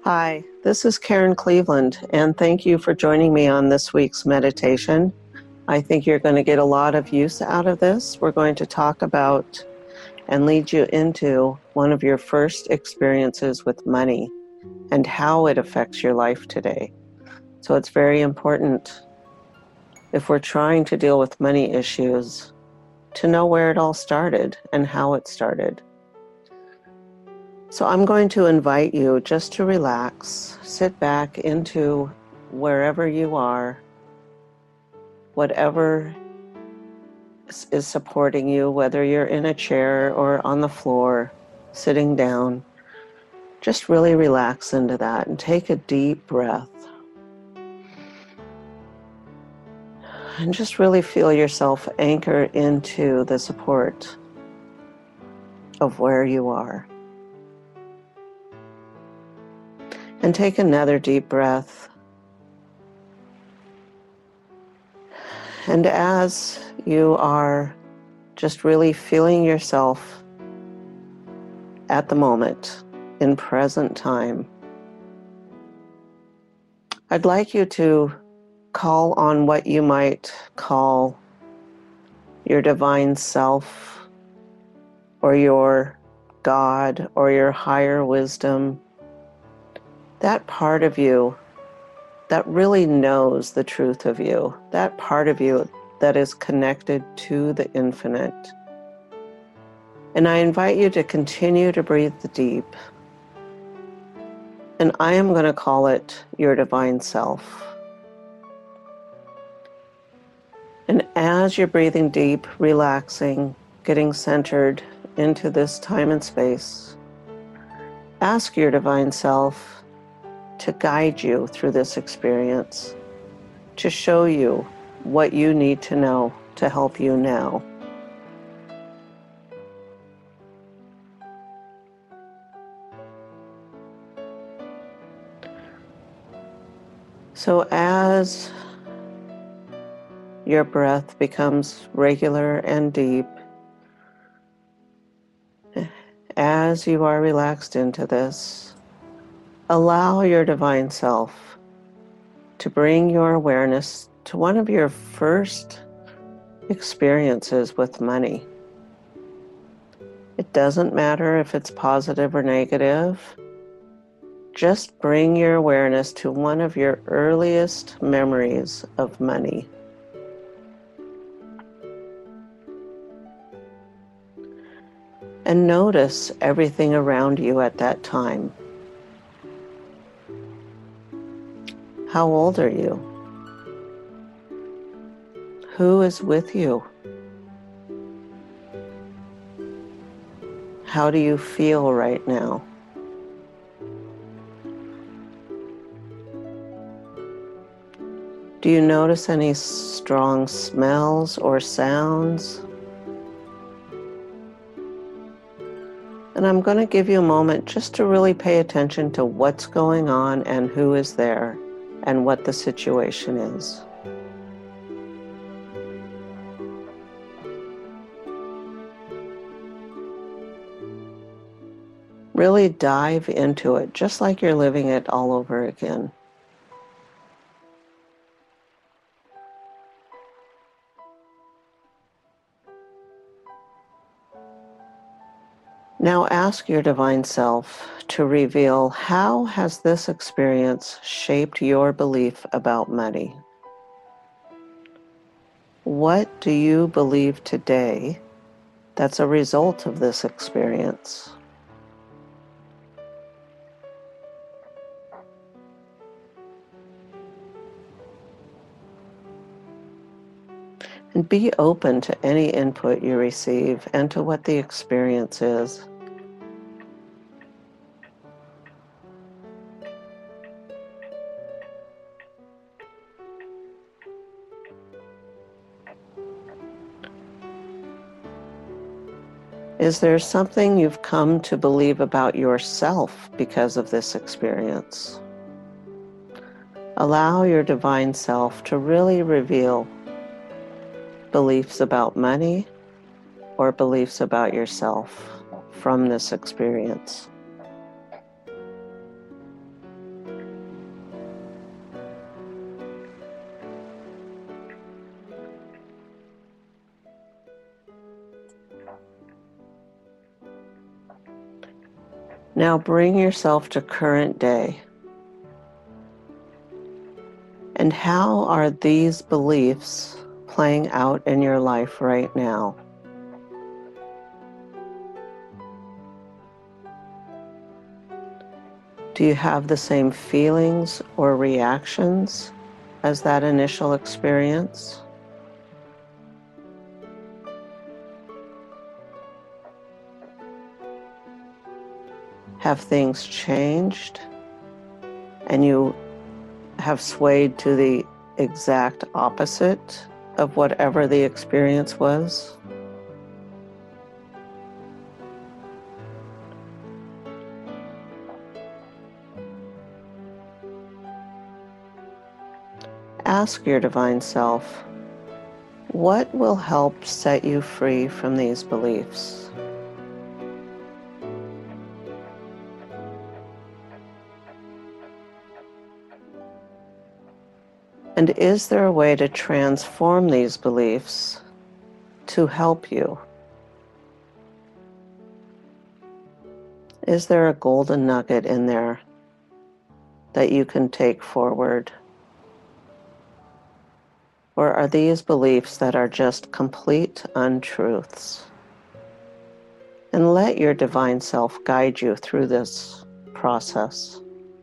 Hi, this is Karen Cleveland, and thank you for joining me on this week's meditation. I think you're going to get a lot of use out of this. We're going to talk about and lead you into one of your first experiences with money and how it affects your life today. So it's very important, if we're trying to deal with money issues, to know where it all started and how it started. So I'm going to invite you just to relax, sit back into wherever you are, whatever is supporting you, whether you're in a chair or on the floor, sitting down. Just really relax into that and take a deep breath. And just really feel yourself anchor into the support of where you are. And take another deep breath. And as you are just really feeling yourself at the moment, in present time, I'd like you to call on what you might call your divine self, or your God, or your higher wisdom, that part of you that really knows the truth of you, that part of you that is connected to the infinite. And I invite you to continue to breathe deep. And I am going to call it your divine self. And as you're breathing deep, relaxing, getting centered into this time and space, ask your divine self to guide you through this experience, to show you what you need to know to help you now. So as your breath becomes regular and deep, as you are relaxed into this, allow your divine self to bring your awareness to one of your first experiences with money. It doesn't matter if it's positive or negative. Just bring your awareness to one of your earliest memories of money. And notice everything around you at that time. How old are you? Who is with you? How do you feel right now? Do you notice any strong smells or sounds? And I'm going to give you a moment just to really pay attention to what's going on and who is there and what the situation is. Really dive into it, just like you're living it all over again. Now ask your divine self to reveal, how has this experience shaped your belief about money? What do you believe today that's a result of this experience? And be open to any input you receive and to what the experience is. Is there something you've come to believe about yourself because of this experience? Allow your divine self to really reveal beliefs about money or beliefs about yourself from this experience. Now bring yourself to current day. And how are these beliefs playing out in your life right now? Do you have the same feelings or reactions as that initial experience? Have things changed and you have swayed to the exact opposite of whatever the experience was? Ask your divine self, what will help set you free from these beliefs? And is there a way to transform these beliefs to help you? Is there a golden nugget in there that you can take forward? Or are these beliefs that are just complete untruths? And let your divine self guide you through this process.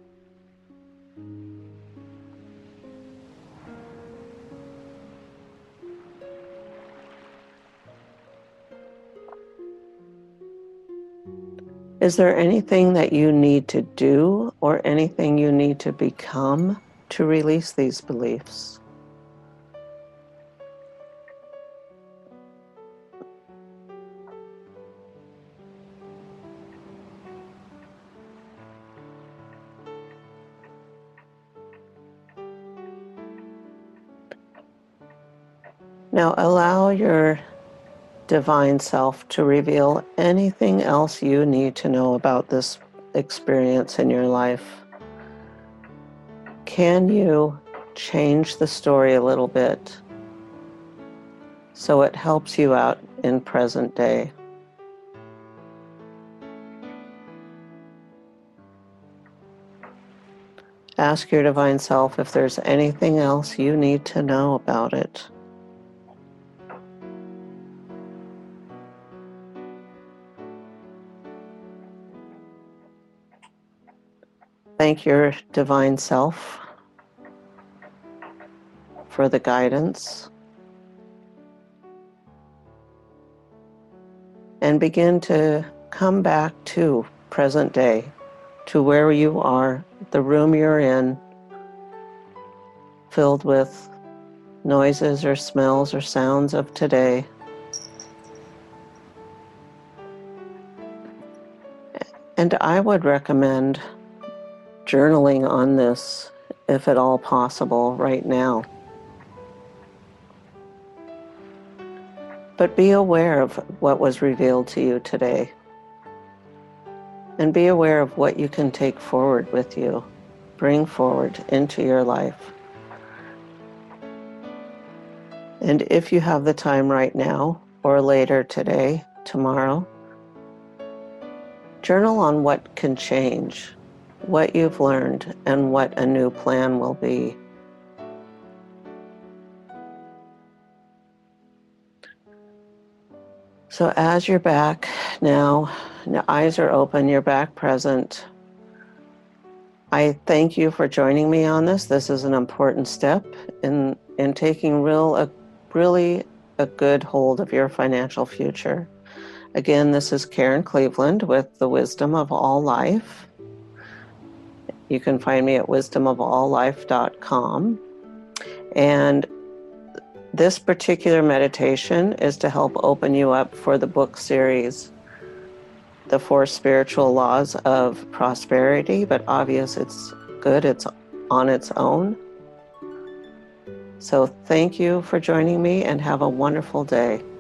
Is there anything that you need to do or anything you need to become to release these beliefs? Now allow your divine self to reveal anything else you need to know about this experience in your life. Can you change the story a little bit so it helps you out in present day? Ask your divine self if there's anything else you need to know about it. Thank your divine self for the guidance. And begin to come back to present day, to where you are, the room you're in, filled with noises or smells or sounds of today. And I would recommend journaling on this, if at all possible, right now. But be aware of what was revealed to you today. And be aware of what you can take forward with you, bring forward into your life. And if you have the time right now, or later today, tomorrow, journal on what can change, what you've learned, and what a new plan will be. So as you're back now, your eyes are open, you're back present. I thank you for joining me on this. This is an important step in taking really a good hold of your financial future. Again, this is Karen Cleveland with the Wisdom of All Life. You can find me at wisdomofalllife.com. And this particular meditation is to help open you up for the book series, The 4 Spiritual Laws of Prosperity, but obvious it's good, it's on its own. So thank you for joining me and have a wonderful day.